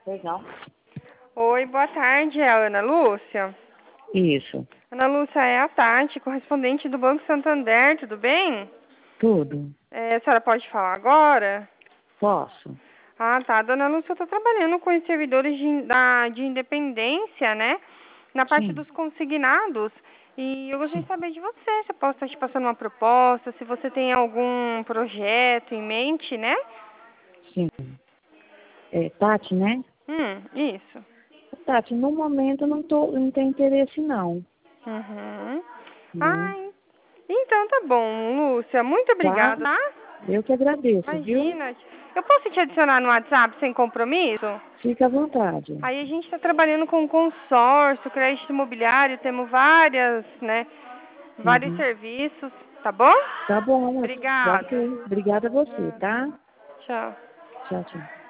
Legal. Oi, boa tarde, é a Ana Lúcia. Isso. Ana Lúcia, é a Tati, correspondente do Banco Santander, tudo bem? Tudo. A senhora pode falar agora? Posso? Ah, tá. Dona Lúcia, eu tô trabalhando com os servidores de independência, né? Na parte Sim. dos consignados. E eu gostaria Sim. de saber de você, se eu posso estar te passando uma proposta, se você tem algum projeto em mente, né? Sim. Tati, né? Isso. Tati, no momento não tenho interesse não. Uhum. Né? Ai, então tá bom, Lúcia. Muito Tá? obrigada. Tá? Eu que agradeço, viu? Imagina. Eu posso te adicionar no WhatsApp sem compromisso? Fica à vontade. Aí a gente está trabalhando com consórcio, crédito imobiliário, temos várias, né? Vários Uhum. serviços, tá bom? Tá bom. Obrigada. Ok. Obrigada a você, tá? Tchau. Tchau, tchau.